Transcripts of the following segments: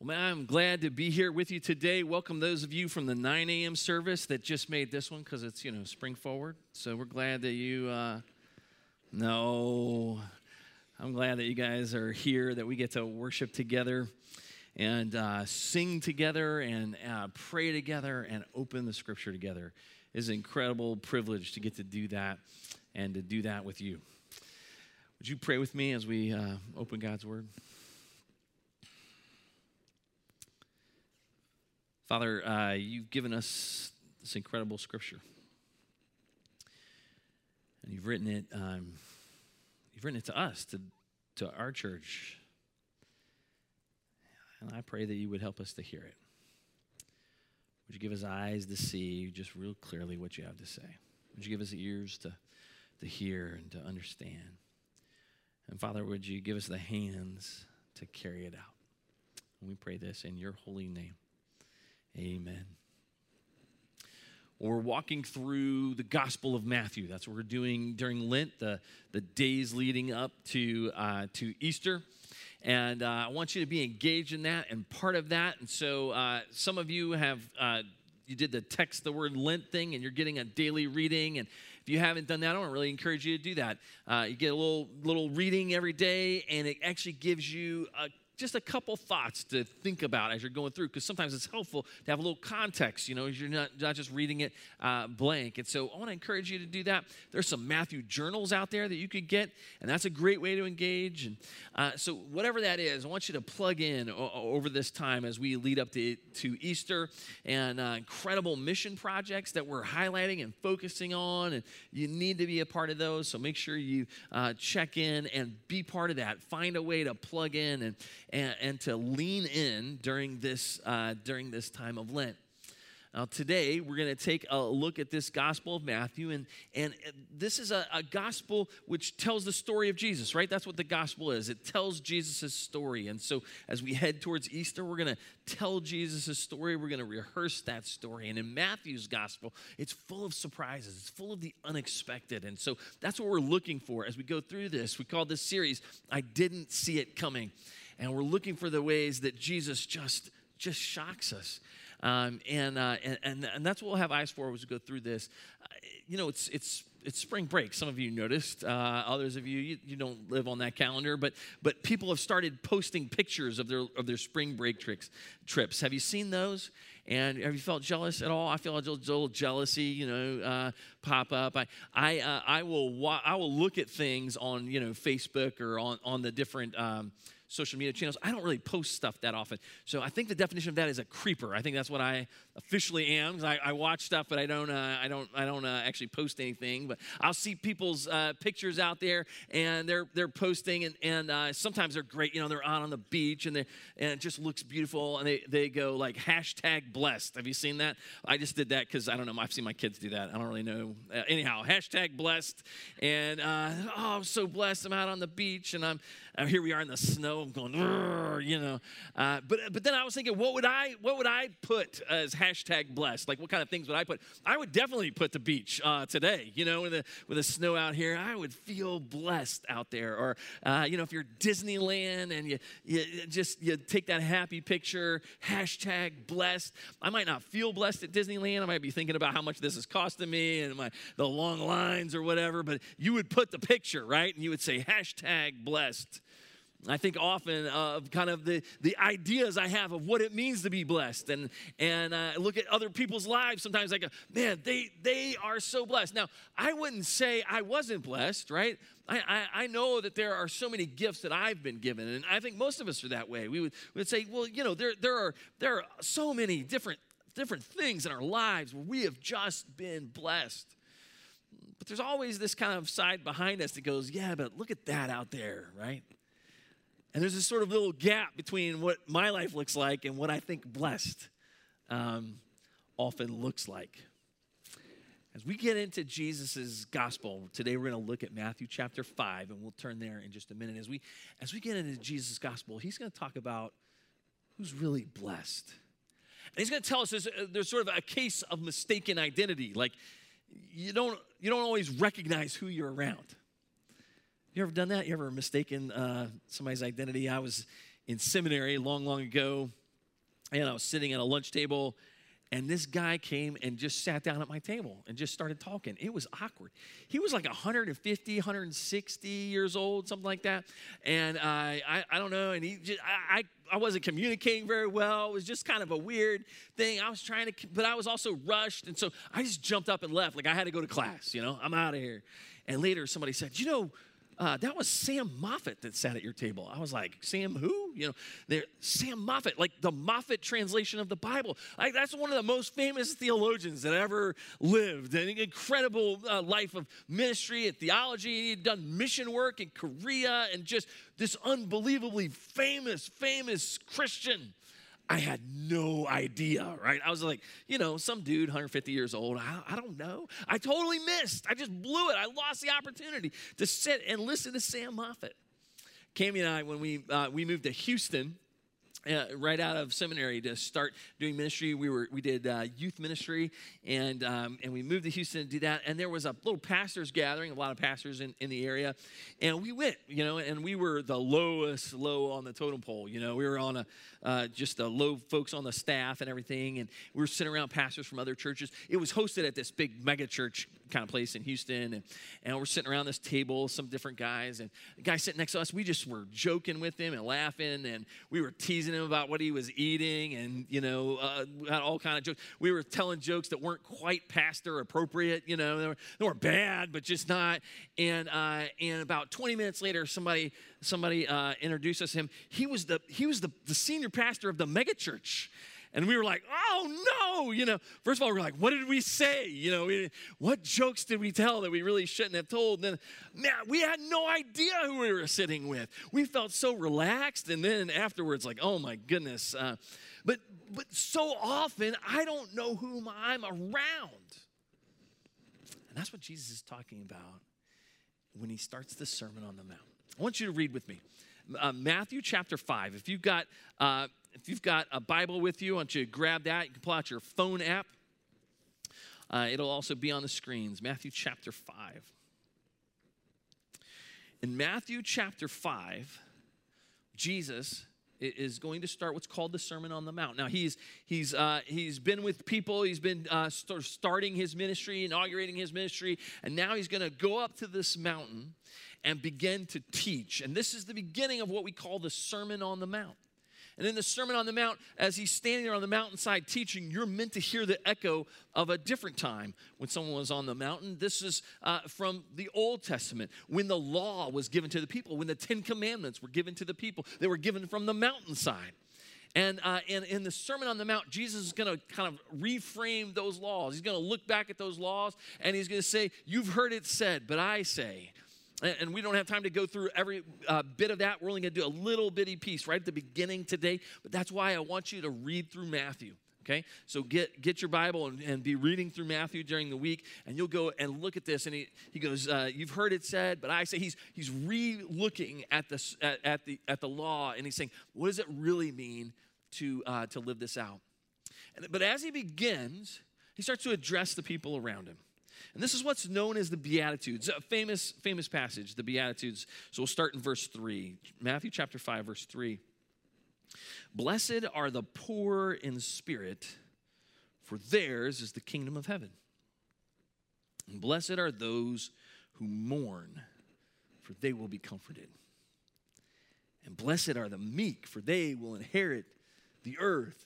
Man, I'm glad to be here with you today. Welcome those of you from the 9 a.m. service that just made this one because it's, spring forward. So we're glad that I'm glad that you guys are here, that we get to worship together and sing together and pray together and open the scripture together. It's an incredible privilege to get to do that and to do that with you. Would you pray with me as we open God's word? Father, you've given us this incredible scripture, and you've written it to us, to our church, and I pray that you would help us to hear it. Would you give us eyes to see just real clearly what you have to say? Would you give us ears to hear and to understand? And Father, would you give us the hands to carry it out? And we pray this in your holy name. Amen. We're walking through the Gospel of Matthew. That's what we're doing during Lent, the days leading up to Easter. And I want you to be engaged in that and part of that. And so some of you have, you did the text the word Lent thing, and you're getting a daily reading. And if you haven't done that, I don't really encourage you to do that. You get a little reading every day, and it actually gives you just a couple thoughts to think about as you're going through, because sometimes it's helpful to have a little context, you're not just reading it blank. And so I want to encourage you to do that. There's some Matthew journals out there that you could get, and that's a great way to engage. And so whatever that is, I want you to plug in over this time as we lead up to Easter, and incredible mission projects that we're highlighting and focusing on, and you need to be a part of those. So make sure you check in and be part of that. Find a way to plug in and to lean in during this time of Lent. Now, today, we're going to take a look at this Gospel of Matthew, and this is a gospel which tells the story of Jesus, right? That's what the gospel is. It tells Jesus' story. And so as we head towards Easter, we're going to tell Jesus' story. We're going to rehearse that story. And in Matthew's gospel, it's full of surprises. It's full of the unexpected. And so that's what we're looking for as we go through this. We call this series, I Didn't See It Coming. And we're looking for the ways that Jesus just shocks us. And that's what we'll have eyes for as we go through this. It's spring break. Some of you noticed. Others of you don't live on that calendar. But people have started posting pictures of their spring break trips. Have you seen those? And have you felt jealous at all? I feel a little jealousy, pop up. I will look at things on Facebook or on the different social media channels. I don't really post stuff that often. So I think the definition of that is a creeper. I think that's what I officially am, because I watch stuff, but I don't actually post anything. But I'll see people's pictures out there, and they're posting, and sometimes they're great. They're out on the beach, and it just looks beautiful, and they go like #blessed. Have you seen that? I just did that because I don't know. I've seen my kids do that. I don't really know. Anyhow, #blessed, and I'm so blessed. I'm out on the beach, and here we are in the snow. I'm going, but then I was thinking, what would I put as #blessed? Like, what kind of things would I put? I would definitely put the beach today. With the snow out here, I would feel blessed out there. Or if you're Disneyland and you take that happy picture, #blessed. I might not feel blessed at Disneyland. I might be thinking about how much this is costing me and the long lines or whatever. But you would put the picture, right? And you would say #blessed. I think often of kind of the ideas I have of what it means to be blessed, and I look at other people's lives. Sometimes I go, man, they are so blessed. Now, I wouldn't say I wasn't blessed, right? I know that there are so many gifts that I've been given, and I think most of us are that way. We would say, well, there are so many different things in our lives where we have just been blessed. But there's always this kind of side behind us that goes, yeah, but look at that out there, right? And there's this sort of little gap between what my life looks like and what I think blessed often looks like. As we get into Jesus' gospel, today we're going to look at Matthew chapter 5, and we'll turn there in just a minute. As we get into Jesus' gospel, he's going to talk about who's really blessed. And he's going to tell us there's sort of a case of mistaken identity. Like, you don't always recognize who you're around. You ever done that? You ever mistaken somebody's identity? I was in seminary long ago, and I was sitting at a lunch table, and this guy came and just sat down at my table and just started talking. It was awkward. He was like 150, 160 years old, something like that. And I don't know. And I wasn't communicating very well. It was just kind of a weird thing. I was trying to, but I was also rushed. And so I just jumped up and left. Like I had to go to class, I'm out of here. And later somebody said, that was Sam Moffat that sat at your table. I was like, Sam who? Sam Moffat, like the Moffat translation of the Bible. Like that's one of the most famous theologians that ever lived. An incredible life of ministry and theology. He'd done mission work in Korea and just this unbelievably famous Christian. I had no idea, right? I was like, some dude, 150 years old. I don't know. I totally missed. I just blew it. I lost the opportunity to sit and listen to Sam Moffat. Cami and I, when we moved to Houston, right out of seminary to start doing ministry, we did youth ministry, and we moved to Houston to do that. And there was a little pastors gathering, a lot of pastors in the area, and we went, and we were the lowest low on the totem pole. We were on just the low folks on the staff and everything, and we were sitting around pastors from other churches. It was hosted at this big mega church kind of place in Houston, and we're sitting around this table, some different guys, and the guy sitting next to us, we just were joking with him and laughing, and we were teasing him about what he was eating, and had all kind of jokes. We were telling jokes that weren't quite pastor appropriate. They were bad, but just not. And about 20 minutes later, somebody introduced us to him. He was the senior pastor of the mega church. And we were like, oh, no. First of all, we were like, what did we say? What jokes did we tell that we really shouldn't have told? And then, man, we had no idea who we were sitting with. We felt so relaxed. And then afterwards, like, oh, my goodness. But so often, I don't know whom I'm around. And that's what Jesus is talking about when he starts the Sermon on the Mount. I want you to read with me. Matthew chapter 5. If you've got a Bible with you, I want you to grab that. You can pull out your phone app. It'll also be on the screens. Matthew chapter 5. In Matthew chapter 5, Jesus is going to start what's called the Sermon on the Mount. Now, he's been with people. He's been starting his ministry, inaugurating his ministry, and now he's going to go up to this mountain and begin to teach. And this is the beginning of what we call the Sermon on the Mount. And in the Sermon on the Mount, as he's standing there on the mountainside teaching, you're meant to hear the echo of a different time when someone was on the mountain. This is from the Old Testament, when the law was given to the people, when the 10 Commandments were given to the people. They were given from the mountainside. And in the Sermon on the Mount, Jesus is going to kind of reframe those laws. He's going to look back at those laws, and he's going to say, you've heard it said, but I say. And we don't have time to go through every bit of that. We're only going to do a little bitty piece right at the beginning today. But that's why I want you to read through Matthew, okay? So get your Bible and be reading through Matthew during the week. And you'll go and look at this. And he goes, you've heard it said, but I say. He's re-looking at the law. And he's saying, what does it really mean to live this out? But as he begins, he starts to address the people around him. And this is what's known as the Beatitudes, a famous passage, the Beatitudes. So we'll start in verse 3, Matthew chapter 5, verse 3. Blessed are the poor in spirit, for theirs is the kingdom of heaven. And blessed are those who mourn, for they will be comforted. And blessed are the meek, for they will inherit the earth.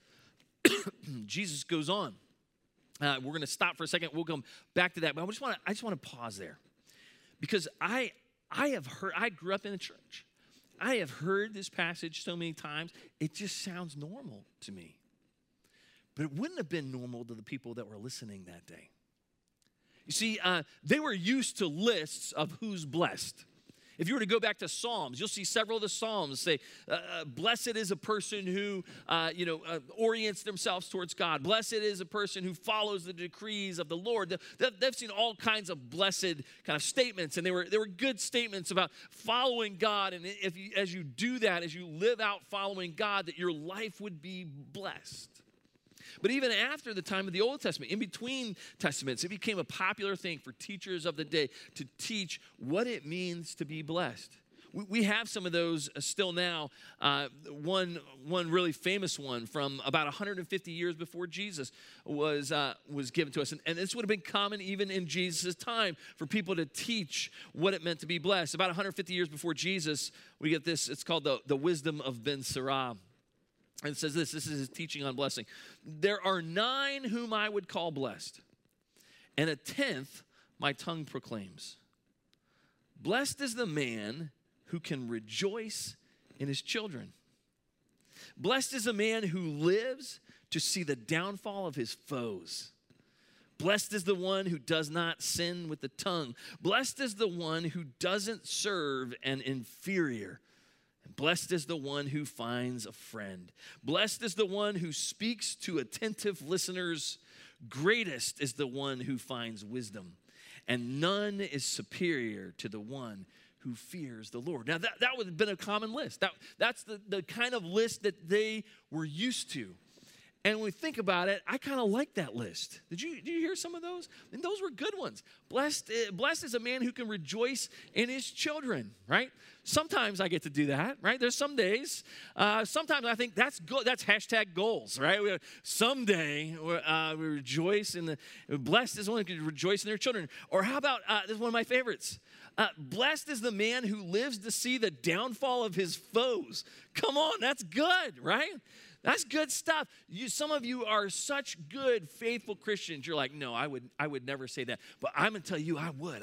Jesus goes on. We're going to stop for a second. We'll come back to that. But I just want to pause there. Because I grew up in the church. I have heard this passage so many times. It just sounds normal to me. But it wouldn't have been normal to the people that were listening that day. You see, they were used to lists of who's blessed. If you were to go back to Psalms, you'll see several of the Psalms say, blessed is a person who, orients themselves towards God. Blessed is a person who follows the decrees of the Lord. They've seen all kinds of blessed kind of statements, and they were good statements about following God. And as you do that, as you live out following God, that your life would be blessed. But even after the time of the Old Testament, in between testaments, it became a popular thing for teachers of the day to teach what it means to be blessed. we have some of those still now. One really famous one from about 150 years before Jesus was given to us. And this would have been common even in Jesus' time for people to teach what it meant to be blessed. About 150 years before Jesus, we get this. It's called the Wisdom of Ben Sirah. And it says this is his teaching on blessing. There are 9 whom I would call blessed, and a 10th my tongue proclaims. Blessed is the man who can rejoice in his children. Blessed is the man who lives to see the downfall of his foes. Blessed is the one who does not sin with the tongue. Blessed is the one who doesn't serve an inferior. Blessed is the one who finds a friend. Blessed is the one who speaks to attentive listeners. Greatest is the one who finds wisdom. And none is superior to the one who fears the Lord. Now, that would have been a common list. That's the kind of list that they were used to. And when we think about it, I kind of like that list. Did you hear some of those? And those were good ones. Blessed is a man who can rejoice in his children, right? Sometimes I get to do that, right? There's some days. Sometimes I think that's good. That's hashtag goals, right? Someday we rejoice in the, blessed is the one who can rejoice in their children. Or how about, this is one of my favorites. Blessed is the man who lives to see the downfall of his foes. Come on, that's good, right? That's good stuff. Some of you are such good, faithful Christians. You're like, no, I would never say that. But I'm going to tell you I would.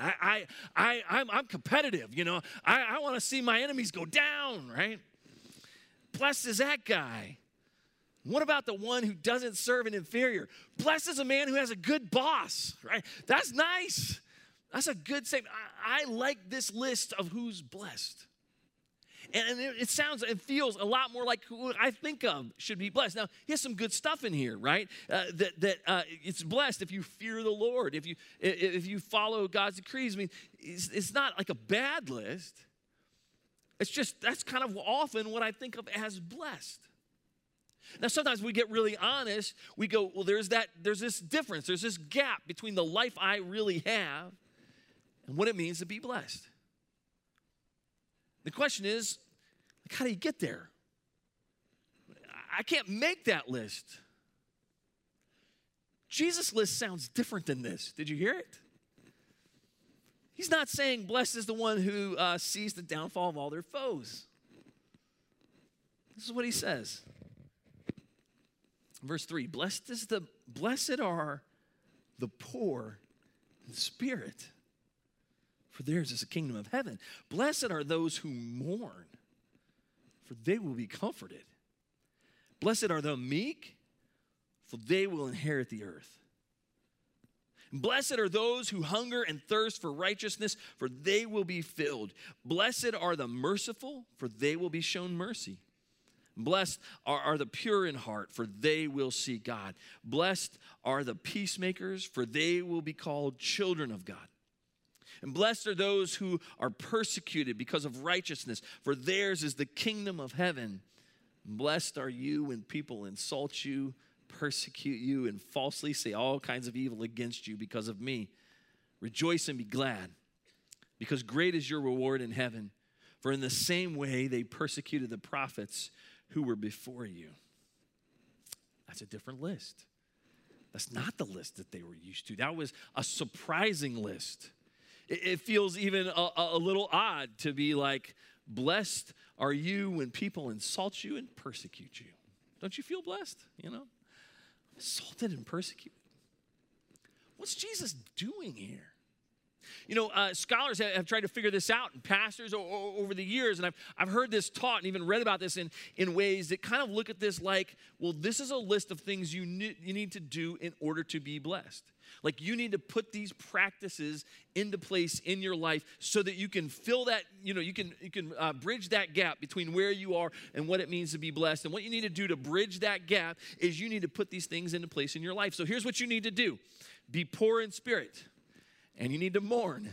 I'm competitive, you know. I want to see my enemies go down, right? Blessed is that guy. What about the one who doesn't serve an inferior? Blessed is a man who has a good boss, right? That's nice. That's a good statement. I like this list of who's blessed. And it feels a lot more like who I think of should be blessed. Now, he has some good stuff in here, right? That it's blessed if you fear the Lord, if you follow God's decrees. I mean, it's not like a bad list. It's just that's kind of often what I think of as blessed. Now, sometimes we get really honest. We go, well, there's this difference. There's this gap between the life I really have and what it means to be blessed. The question is, how do you get there? I can't make that list. Jesus' list sounds different than this. Did you hear it? He's not saying blessed is the one who sees the downfall of all their foes. This is what he says. Verse 3, blessed are the poor in spirit, for theirs is the kingdom of heaven. Blessed are those who mourn, for they will be comforted. Blessed are the meek, for they will inherit the earth. Blessed are those who hunger and thirst for righteousness, for they will be filled. Blessed are the merciful, for they will be shown mercy. Blessed are the pure in heart, for they will see God. Blessed are the peacemakers, for they will be called children of God. And blessed are those who are persecuted because of righteousness, for theirs is the kingdom of heaven. Blessed are you when people insult you, persecute you, and falsely say all kinds of evil against you because of me. Rejoice and be glad, because great is your reward in heaven. For in the same way they persecuted the prophets who were before you. That's a different list. That's not the list that they were used to. That was a surprising list. It feels even a little odd to be like, blessed are you when people insult you and persecute you. Don't you feel blessed? You know, insulted and persecuted. What's Jesus doing here? You know, scholars have tried to figure this out, and pastors over the years, and I've heard this taught and even read about this in ways that kind of look at this like, well, this is a list of things you need to do in order to be blessed. Like you need to put these practices into place in your life so that you can fill that, you can bridge that gap between where you are and what it means to be blessed. And what you need to do to bridge that gap is you need to put these things into place in your life. So here's what you need to do. Be poor in spirit. And you need to mourn.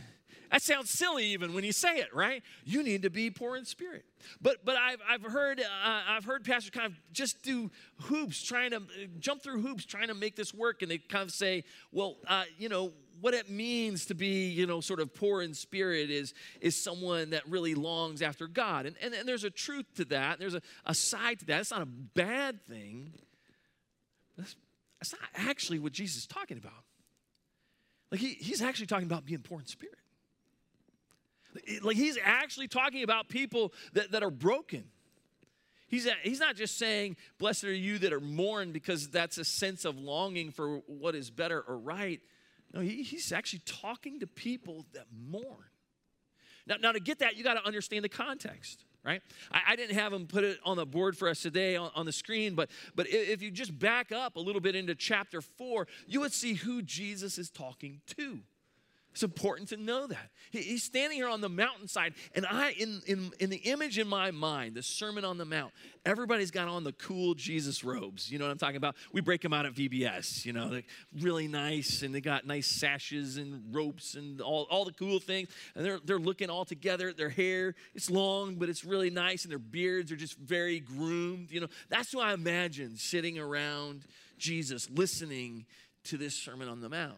That sounds silly even when you say it, right? You need to be poor in spirit. But I've heard pastors kind of just do hoops, trying to jump through hoops, trying to make this work, and they kind of say, well, what it means to be, sort of poor in spirit is someone that really longs after God, and there's a truth to that. There's a side to that. It's not a bad thing. That's not actually what Jesus is talking about. Like he's actually talking about being poor in spirit. Like he's actually talking about people that are broken. He's not just saying, blessed are you that are mourn, because that's a sense of longing for what is better or right. No, he's actually talking to people that mourn. Now to get that, you got to understand the context, right? I didn't have him put it on the board for us today on the screen, but if you just back up a little bit into chapter 4, you would see who Jesus is talking to. It's important to know that. He's standing here on the mountainside, and in the image in my mind, the Sermon on the Mount, everybody's got on the cool Jesus robes. You know what I'm talking about? We break them out at VBS, they're really nice, and they got nice sashes and ropes and all the cool things, and they're looking all together. Their hair, it's long, but it's really nice, and their beards are just very groomed. That's who I imagine sitting around Jesus, listening to this Sermon on the Mount.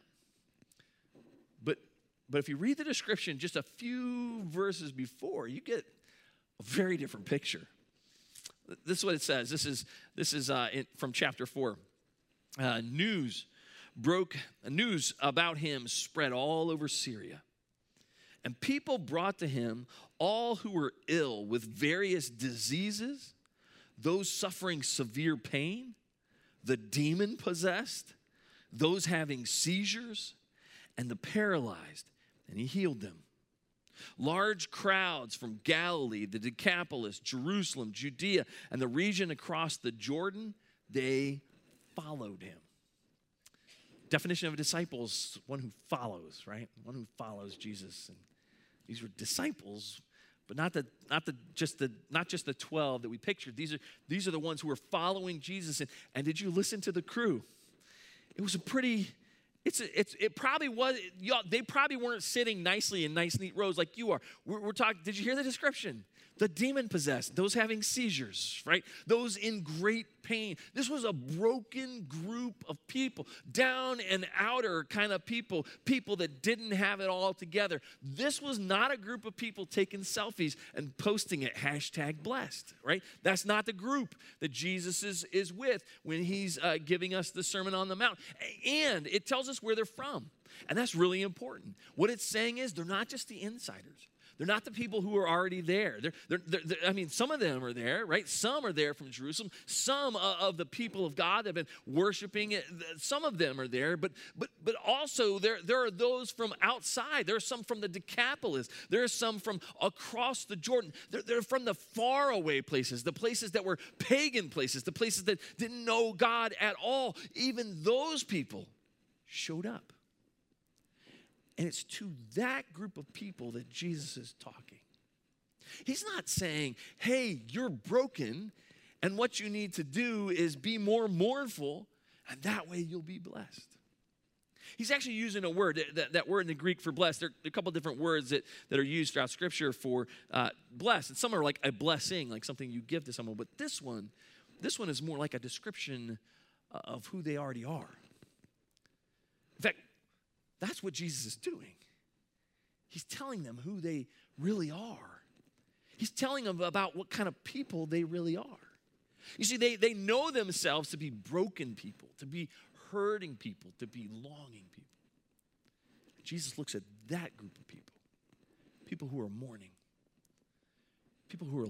But if you read the description just a few verses before, you get a very different picture. This is what it says. This is from chapter 4. News about him spread all over Syria. And people brought to him all who were ill with various diseases, those suffering severe pain, the demon-possessed, those having seizures, and the paralyzed, and he healed them. Large crowds from Galilee, the Decapolis, Jerusalem, Judea, and the region across the Jordan, they followed him. Definition of a disciple is one who follows, right? One who follows Jesus. And these were disciples, but not just the 12 that we pictured. These are the ones who were following Jesus. And did you listen to the crew? It was a pretty. It probably was. They probably weren't sitting nicely in nice, neat rows like you are. We're talking. Did you hear the description? The demon-possessed, those having seizures, right? Those in great pain. This was a broken group of people, down and outer kind of people that didn't have it all together. This was not a group of people taking selfies and posting it, #blessed, right? That's not the group that Jesus is with when he's giving us the Sermon on the Mount. And it tells us where they're from. And that's really important. What it's saying is they're not just the insiders. They're not the people who are already there. Some of them are there, right? Some are there from Jerusalem. Some of the people of God that have been worshiping, some of them are there. But also there are those from outside. There are some from the Decapolis. There are some from across the Jordan. They're from the faraway places, the places that were pagan places, the places that didn't know God at all. Even those people showed up. And it's to that group of people that Jesus is talking. He's not saying, hey, you're broken, and what you need to do is be more mournful, and that way you'll be blessed. He's actually using a word, that word in the Greek for blessed. There are a couple different words that are used throughout Scripture for blessed. And some are like a blessing, like something you give to someone. But this one is more like a description of who they already are. In fact, that's what Jesus is doing. He's telling them who they really are. He's telling them about what kind of people they really are. You see, they know themselves to be broken people, to be hurting people, to be longing people. Jesus looks at that group of people, people who are mourning, people who are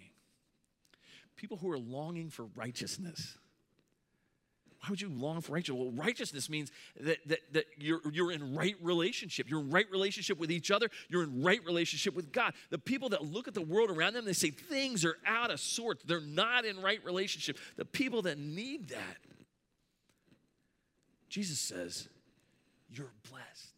longing for righteousness. Why would you long for righteousness? Well, righteousness means that you're in right relationship. You're in right relationship with each other. You're in right relationship with God. The people that look at the world around them, they say things are out of sorts. They're not in right relationship. The people that need that, Jesus says, you're blessed.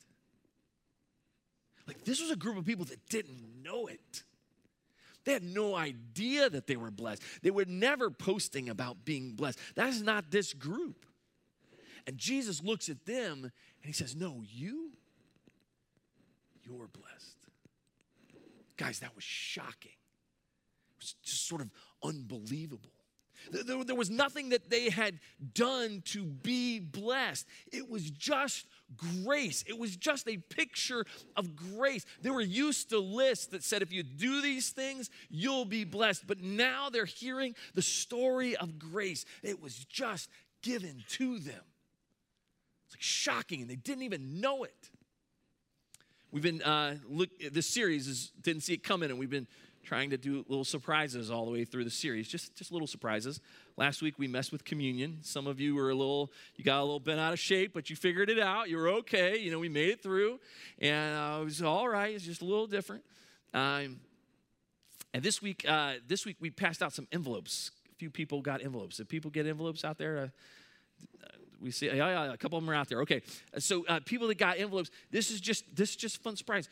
Like, this was a group of people that didn't know it. They had no idea that they were blessed. They were never posting about being blessed. That is not this group. And Jesus looks at them and he says, no, you you're blessed. Guys, that was shocking. It was just sort of unbelievable. There was nothing that they had done to be blessed. It was just grace. It was just a picture of grace. They were used to lists that said, if you do these things, you'll be blessed. But now they're hearing the story of grace. It was just given to them. It's like shocking, and they didn't even know it. We've been, this series didn't see it coming, and we've been trying to do little surprises all the way through the series, just little surprises. Last week we messed with communion. Some of you were you got a little bent out of shape, but you figured it out. You were okay. You know, we made it through, and it was all right. It's just a little different. And this week we passed out some envelopes. A few people got envelopes. Did people get envelopes out there? We see, yeah, a couple of them are out there. Okay, so people that got envelopes. This is just a fun surprise.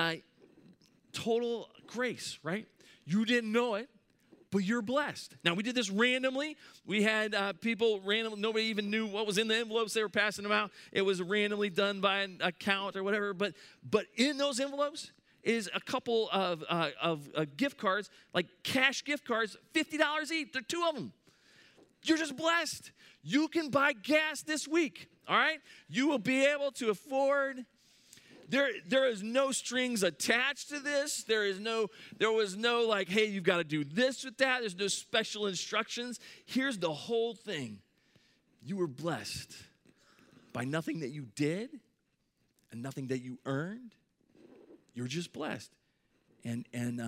Total grace, right? You didn't know it, but you're blessed. Now, we did this randomly. We had people randomly. Nobody even knew what was in the envelopes. They were passing them out. It was randomly done by an account or whatever. But in those envelopes is a couple of gift cards, like cash gift cards, $50 each. There are 2 of them. You're just blessed. You can buy gas this week, all right? You will be able to afford. There is no strings attached to this. There was no like, hey, you've got to do this with that. There's no special instructions. Here's the whole thing. You were blessed by nothing that you did and nothing that you earned. You're just blessed. And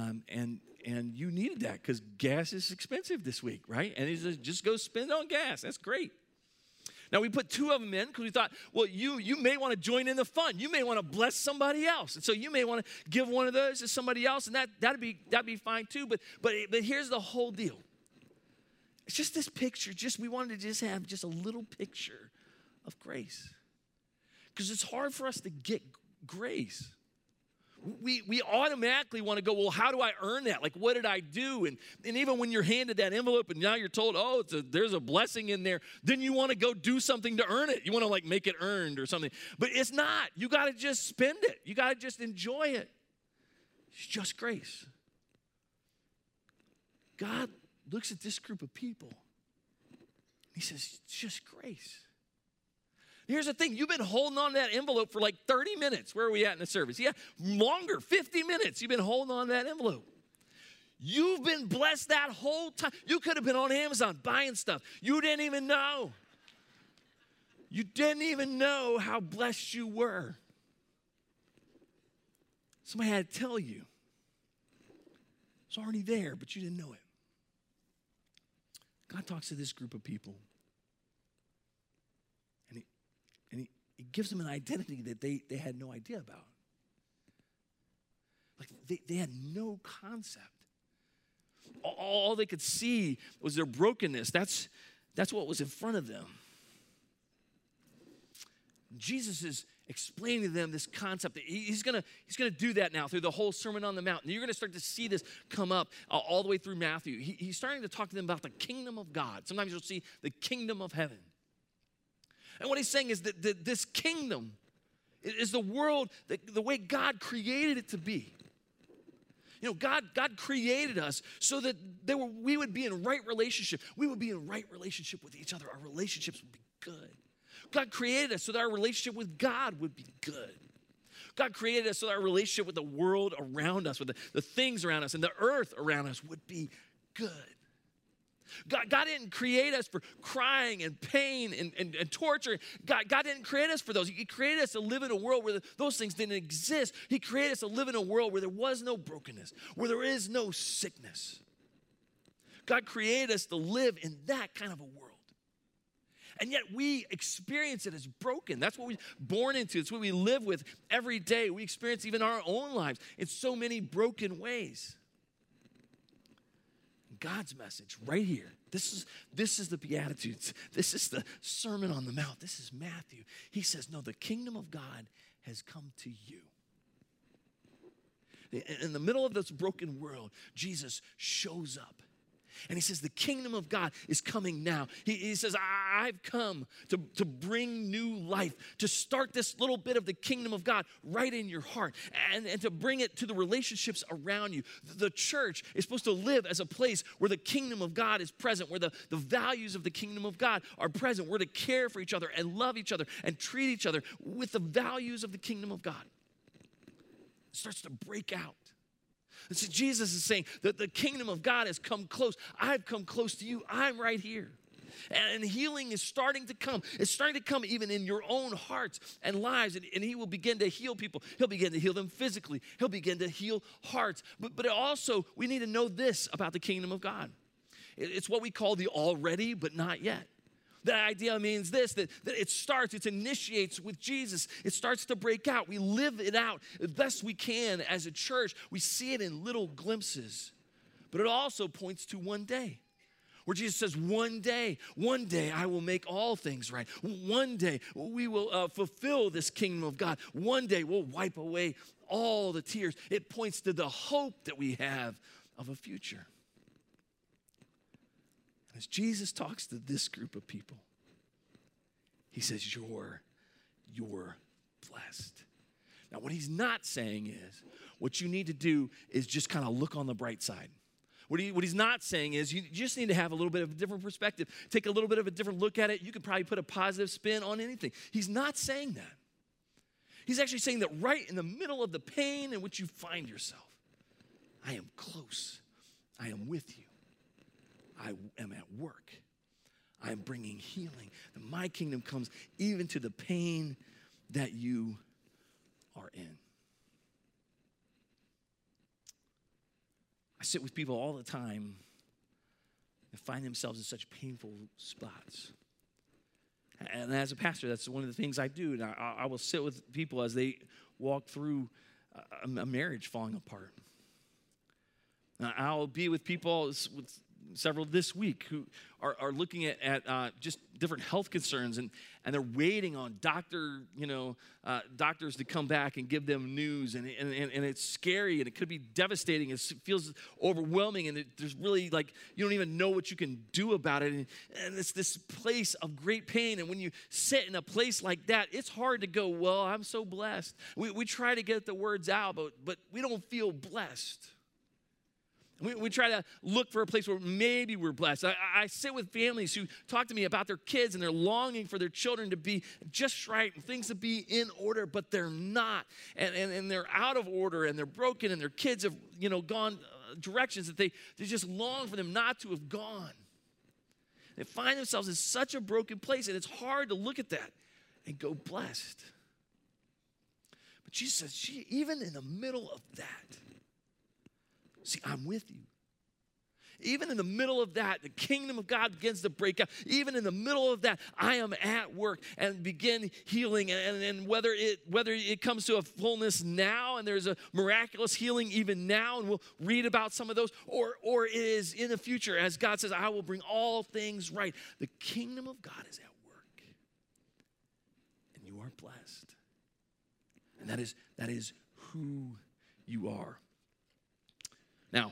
you needed that because gas is expensive this week, right? And it's just go spend on gas. That's great. Now, we put 2 of them in because we thought, well, you may want to join in the fun. You may want to bless somebody else. And so you may want to give one of those to somebody else, and that'd be fine too. But here's the whole deal. It's just this picture. We wanted to just have just a little picture of grace. Because it's hard for us to get grace. We automatically want to go, well, how do I earn that? Like, what did I do? And even when you're handed that envelope and now you're told, oh, there's a blessing in there, then you want to go do something to earn it. You want to, like, make it earned or something. But it's not. You got to just spend it. You got to just enjoy it. It's just grace. God looks at this group of people. He says, it's just grace. Here's the thing. You've been holding on to that envelope for like 30 minutes. Where are we at in the service? Yeah, longer, 50 minutes. You've been holding on to that envelope. You've been blessed that whole time. You could have been on Amazon buying stuff. You didn't even know. You didn't even know how blessed you were. Somebody had to tell you. It's already there, but you didn't know it. God talks to this group of people. It gives them an identity that they had no idea about. Like they had no concept. All they could see was their brokenness. That's what was in front of them. Jesus is explaining to them this concept. He's gonna do that now through the whole Sermon on the Mount. And you're gonna start to see this come up all the way through Matthew. He's starting to talk to them about the kingdom of God. Sometimes you'll see the kingdom of heaven. And what he's saying is that this kingdom is the world, the way God created it to be. You know, God created us so that we would be in right relationship. We would be in right relationship with each other. Our relationships would be good. God created us so that our relationship with God would be good. God created us so that our relationship with the world around us, with the things around us and the earth around us would be good. God didn't create us for crying and pain and torture. God didn't create us for those. He created us to live in a world where those things didn't exist. He created us to live in a world where there was no brokenness, where there is no sickness. God created us to live in that kind of a world. And yet we experience it as broken. That's what we're born into. It's what we live with every day. We experience even our own lives in so many broken ways. God's message right here. This is the Beatitudes. This is the Sermon on the Mount. This is Matthew. He says, no, the kingdom of God has come to you. In the middle of this broken world, Jesus shows up. And he says, the kingdom of God is coming now. He says, I've come to bring new life, to start this little bit of the kingdom of God right in your heart, and to bring it to the relationships around you. The church is supposed to live as a place where the kingdom of God is present, where the values of the kingdom of God are present. We're to care for each other and love each other and treat each other with the values of the kingdom of God. It starts to break out. And so Jesus is saying that the kingdom of God has come close. I've come close to you. I'm right here. And healing is starting to come. It's starting to come even in your own hearts and lives. And he will begin to heal people. He'll begin to heal them physically. He'll begin to heal hearts. But also, we need to know this about the kingdom of God. It's what we call the already but not yet. The idea means this, that it initiates with Jesus. It starts to break out. We live it out as best we can as a church. We see it in little glimpses. But it also points to one day, where Jesus says, one day I will make all things right. One day we will fulfill this kingdom of God. One day we'll wipe away all the tears. It points to the hope that we have of a future. As Jesus talks to this group of people, he says, you're blessed. Now, what he's not saying is, what you need to do is just kind of look on the bright side. What he's not saying is, you just need to have a little bit of a different perspective. Take a little bit of a different look at it. You could probably put a positive spin on anything. He's not saying that. He's actually saying that right in the middle of the pain in which you find yourself, I am close. I am with you. I am at work. I am bringing healing. And my kingdom comes even to the pain that you are in. I sit with people all the time that find themselves in such painful spots. And as a pastor, that's one of the things I do. And I will sit with people as they walk through a marriage falling apart. I'll be with people with several this week who are looking at just different health concerns, and they're waiting on doctors to come back and give them news, and it's scary, and it could be devastating. It feels overwhelming, and there's really you don't even know what you can do about it, and it's this place of great pain. And when you sit in a place like that, it's hard to go, well, I'm so blessed. We try to get the words out, but we don't feel blessed. We try to look for a place where maybe we're blessed. I sit with families who talk to me about their kids, and they're longing for their children to be just right and things to be in order, but they're not. And they're out of order, and they're broken, and their kids have gone directions that they just long for them not to have gone. They find themselves in such a broken place, and it's hard to look at that and go blessed. But Jesus says, even in the middle of that, see, I'm with you. Even in the middle of that, the kingdom of God begins to break out. Even in the middle of that, I am at work and begin healing. And whether it comes to a fullness now, and there's a miraculous healing even now, and we'll read about some of those, or it is in the future, as God says, I will bring all things right. The kingdom of God is at work, and you are blessed. And that is who you are. Now,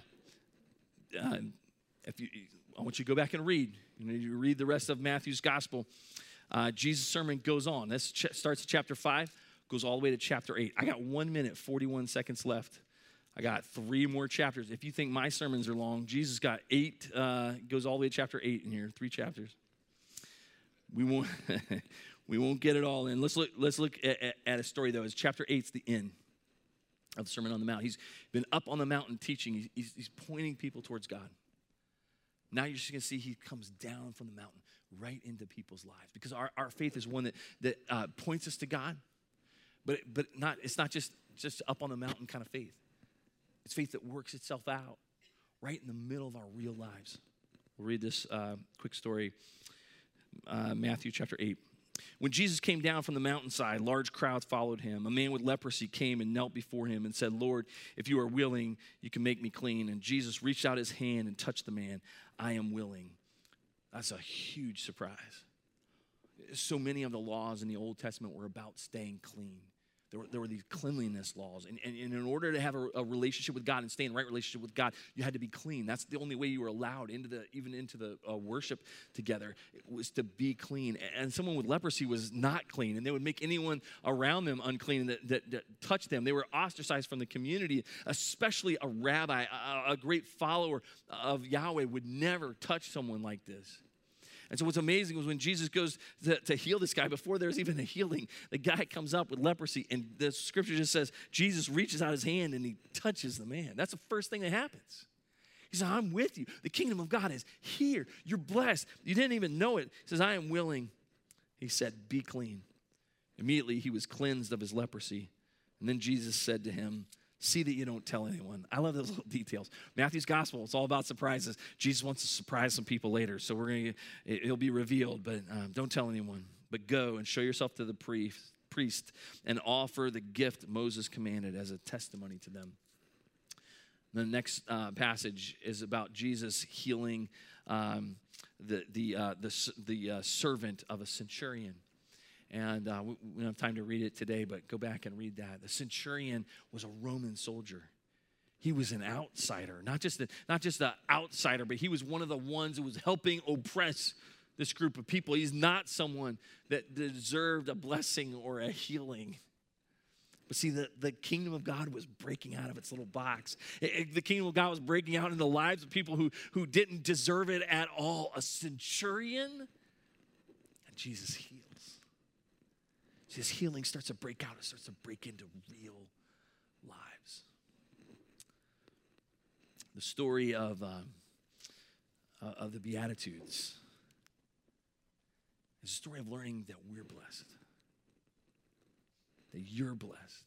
I want you to go back and read. You read the rest of Matthew's gospel. Jesus' sermon goes on. This starts at chapter 5, goes all the way to chapter 8. I got 1 minute, 41 seconds left. I got 3 more chapters. If you think my sermons are long, Jesus got 8, goes all the way to chapter 8 in here, 3 chapters. We won't get it all in. Let's look at a story, though. It's chapter 8's the end of the Sermon on the Mount. He's been up on the mountain teaching. He's pointing people towards God. Now you're just going to see he comes down from the mountain right into people's lives, because our faith is one that points us to God, but it's not just up on the mountain kind of faith. It's faith that works itself out right in the middle of our real lives. We'll read this quick story, Matthew chapter 8. When Jesus came down from the mountainside, large crowds followed him. A man with leprosy came and knelt before him and said, Lord, if you are willing, you can make me clean. And Jesus reached out his hand and touched the man. I am willing. That's a huge surprise. So many of the laws in the Old Testament were about staying clean. there were these cleanliness laws. And in order to have a relationship with God and stay in right relationship with God, you had to be clean. That's the only way you were allowed even into the worship together. It was to be clean. And someone with leprosy was not clean, and they would make anyone around them unclean that touched them. They were ostracized from the community, especially a rabbi, a great follower of Yahweh would never touch someone like this. And so what's amazing was when Jesus goes to heal this guy, before there's even a healing, the guy comes up with leprosy, and the scripture just says Jesus reaches out his hand and he touches the man. That's the first thing that happens. He says, I'm with you. The kingdom of God is here. You're blessed. You didn't even know it. He says, I am willing. He said, be clean. Immediately he was cleansed of his leprosy. And then Jesus said to him, see that you don't tell anyone. I love those little details. Matthew's gospel, it's all about surprises. Jesus wants to surprise some people later, so it'll be revealed, but don't tell anyone. But go and show yourself to the priest and offer the gift Moses commanded as a testimony to them. The next passage is about Jesus healing the servant of a centurion. And we don't have time to read it today, but go back and read that. The centurion was a Roman soldier. He was an outsider, not just an outsider, but he was one of the ones who was helping oppress this group of people. He's not someone that deserved a blessing or a healing. But see, the kingdom of God was breaking out of its little box. The kingdom of God was breaking out in the lives of people who didn't deserve it at all. A centurion, and Jesus heals. His healing starts to break out. It starts to break into real lives. The story of the Beatitudes is a story of learning that we're blessed, that you're blessed,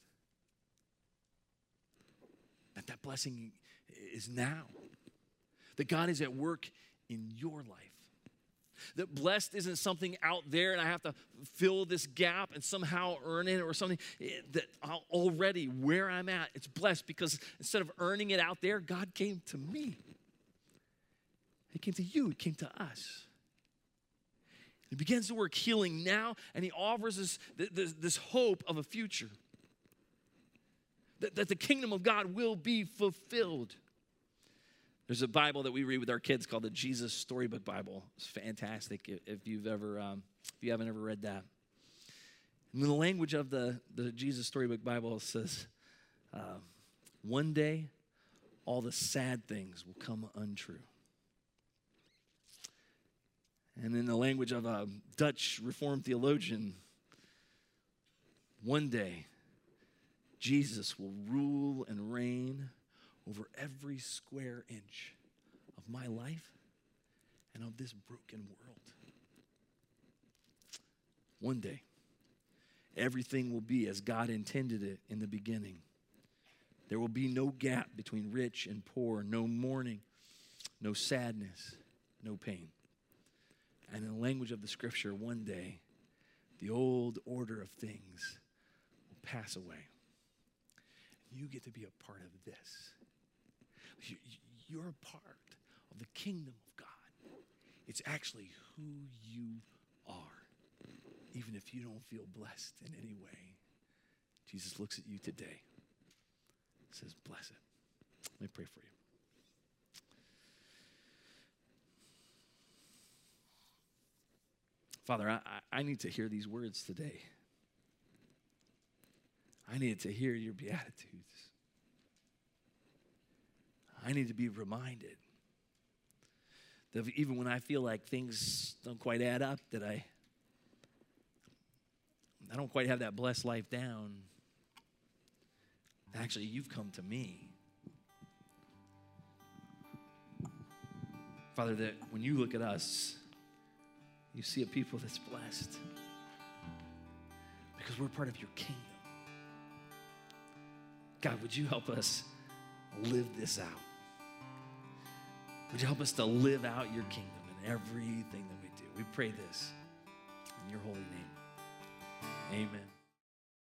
that blessing is now, that God is at work in your life. That blessed isn't something out there and I have to fill this gap and somehow earn it or something. That already where I'm at, it's blessed because instead of earning it out there, God came to me. He came to you. He came to us. He begins to work healing now, and he offers us this hope of a future. That the kingdom of God will be fulfilled. There's a Bible that we read with our kids called the Jesus Storybook Bible. It's fantastic if you haven't ever read that. And the language of the Jesus Storybook Bible says, one day all the sad things will come untrue. And in the language of a Dutch Reformed theologian, one day Jesus will rule and reign over every square inch of my life and of this broken world. One day, everything will be as God intended it in the beginning. There will be no gap between rich and poor, no mourning, no sadness, no pain. And in the language of the scripture, one day, the old order of things will pass away. You get to be a part of this. You're a part of the kingdom of God. It's actually who you are, even if you don't feel blessed in any way. Jesus looks at you today and says, bless it. Let me pray for you. Father, I need to hear these words today. I need to hear your beatitudes. I need to be reminded that even when I feel like things don't quite add up, that I don't quite have that blessed life down, actually, you've come to me. Father, that when you look at us, you see a people that's blessed because we're part of your kingdom. God, would you help us live this out? Would you help us to live out your kingdom in everything that we do? We pray this in your holy name. Amen.